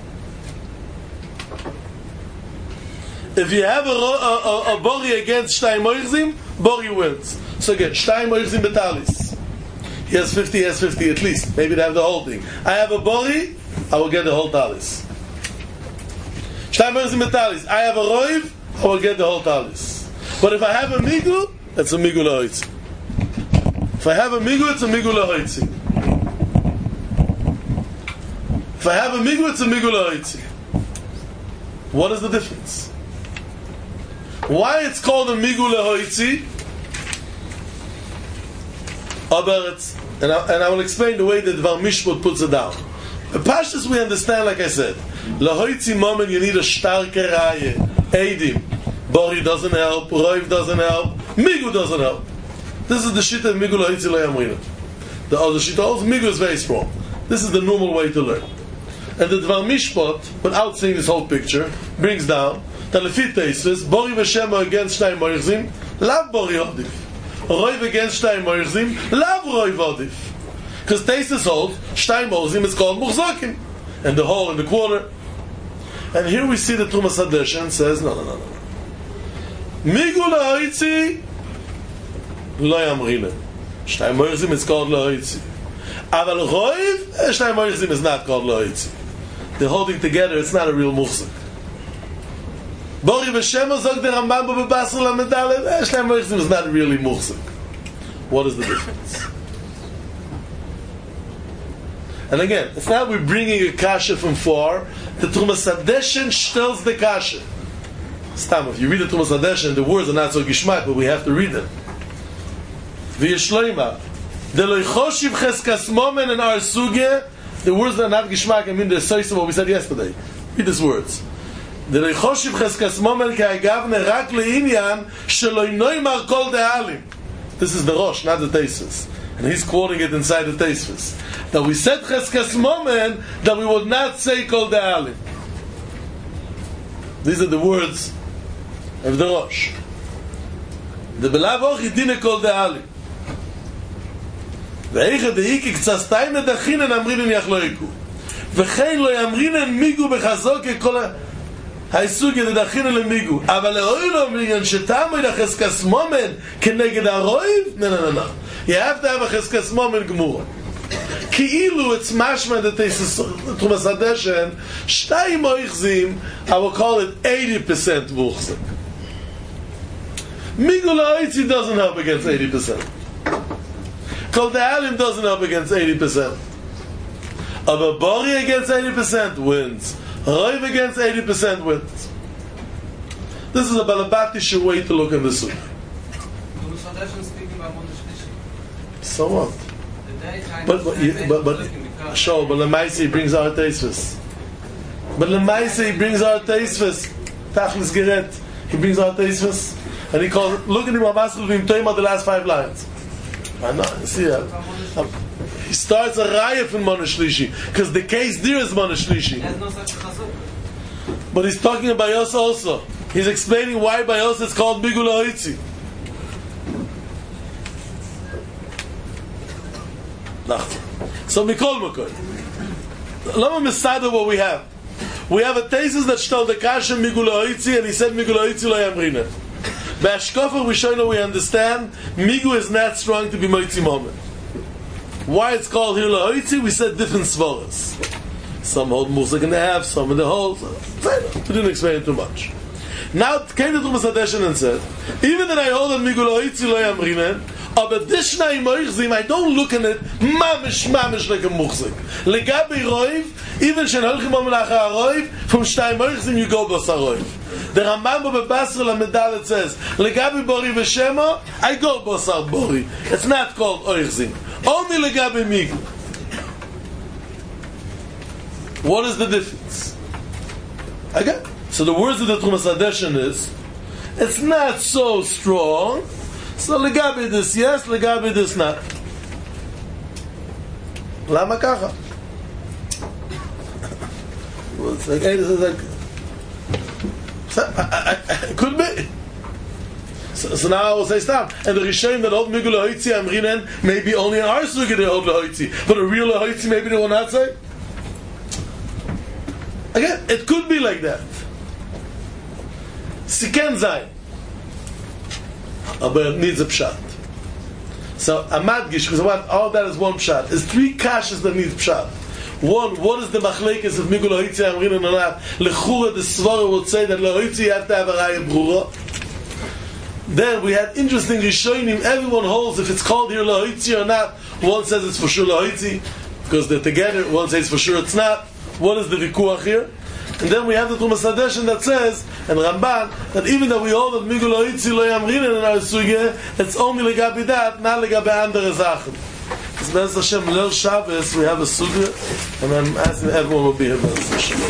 If you have a Bori against Shtayim Oichzim, Bori wins. So again, Shtayim Oichzim Betalis. He has 50 at least. Maybe they have the whole thing. I have a Bori, I will get the whole Talis. Shtayim Oichzim Betalis. I have a Roiv, I will get the whole Talis. But if I have a Migu, it's a Migu La'oitzi. If I have a Migu, it's a Migu La'oitzi. If I have a Migu, it's a Migu La'oitzi. What is the difference? Why it's called a Migu La'oitzi? And I will explain the way that Dvar Mishpot puts it down. The Pashtus we understand, like I said, La'oitzi moment you need a starke Raye, Eidim. Bori doesn't help, Roiv doesn't help, Migu doesn't help. This is the shita of Migu La'oitzi lo yamrina. The other shita also, Migu is very strong. This is the normal way to learn. And the Dvar Mishpot, without seeing this whole picture, brings down that Lefit Teisves, Bori v'Shemo against Shtayim Oichzim, Lav Bori Odif. Roiv against Shtayim Oichzim, Lav Roiv Odif. Because Teisves hold, Shtayim Oichzim is called Muchzokim. And the hole in the quarter. And here we see the Trumas Hadeshen says, no. Migu La'oitzi, Lo Yamrina. Shtayim Oichzim is called La'oitzi. Aval Roiv, Shtayim Oichzim is not called La'oitzi. They're holding together, it's not a real Muchzik. Bori v'Shemo zog the Rambam Baba Basra Lamedale, Shtayim Oichzim is not really Muchzik. What is the difference? And again, it's not we're bringing a kasha from far. The Trumas Hadeshen stells the kasha. Stam, if you read the Trumas Hadeshen, the words are not so gishmak, but we have to read them. V'yeshloima, Deloi choshiv cheskas momen and our sugya. The words are not gishmak, I mean the source of what we said yesterday. Read these words. Deloi choshiv cheskas momen ka'agavne rak le'inyan sheloi noimar kol de'alim. This is the Rosh, not the Teisves. And he's quoting it inside the Teisves. That we said cheskas momen, that we would not say kol de'alim. These are the words of the Rosh. The belav ochi dine kol de'alim. ואיכה דהיקי קצסתיינה דחינן אמרינן יחלויקו וכן לא ימרינן מיגו בחזוק כל העיסוק ידע דחינן למיגו אבל לאוי לא אמרינן שתאמו ידע חזקס מומן כנגד הרויב? no. You have to have a חזקס מומן גמורה כאילו it's משמע תרוmas hadeshen שתיים מויכזים I will call it 80% מוחזק מיגו לאויצי doesn't help against 80%. Kol De'alim doesn't help against 80%. Aber Bori against 80% wins. Roiv against 80% wins. This is a Balabatisha way to look at the Sunnah. So what? But Lemaisi brings our Teisves. Tachlis Geret. He brings out Teisvus, and he calls, look at him, Amaskul Vim Toima, the last 5 lines. I know, see that. He starts a raya from Mona Shlishi, because the case there is Mona Shlishi. But he's talking about Bayos also. He's explaining why Bayos is called Bigul Ha'itzi. So Mikol Makor. Lama Mesada what we have. We have a thesis that stole the Kasha Migul Ha'itzi, and he said Migul Ha'itzi lo Yamrina. By Ashkofa we show we understand Migu is not strong to be Moitzi Moment. Why it's called here lo Ha'itzi, we said different svaras. Some hold Musa in the half, some in the whole. We didn't explain it too much. Now came the Trumas Hadeshen and said, even that I hold that Migul Ha'itzi lo Yamrina, but this Shnai Moichzim, I don't look at it mamish like a muchzik. Legabi Roiv, even Shen Holchim Amalach HaRoiv, from Shnai Moichzim you go Bas HaRoiv. The Rambam Bebasra Lamedalet says, Legabi Bori Veshema, I go Bas HaBori. It's not called Oichzim. Only Legabi Migu. What is the difference? Okay? So the words of the Trumas Hadeshen is, it's not so strong, so legabi this yes, legabi this not. Lama kacha? Well, it's like, hey, this is like, could be. So now I will say stop. And the Rishonim that hold Migul Ha'itzi Amrinen maybe only in our sugi they hold Ha'itzi, but a real Ha'itzi maybe they will not say. Again, it could be like that. Siken Zayin. But it needs a pshat. So a madgish, because all that is one pshat. There's 3 kashas that need pshat. One, what is the machlekes of Migul Ha'itzi Amrin or not? Lechura, the svara will say that Ha'itzi you have to have a raya brura. Then we had interesting Rishonim. Everyone holds if it's called here Ha'itzi or not. One says it's for sure Ha'itzi because they're together. One says for sure it's not. What is the vikuach here? And then we have the Trumas Hadeshen that says, and Ramban, that even though we hold that Migul Ha'itzi lo Yamrinen in our sugya, it's only legabi that, not legabi andere Sachen. It's Be'ez Hashem, Leil Shabbos, we have a sugya, and I'm asking everyone will be here Be'ez Hashem.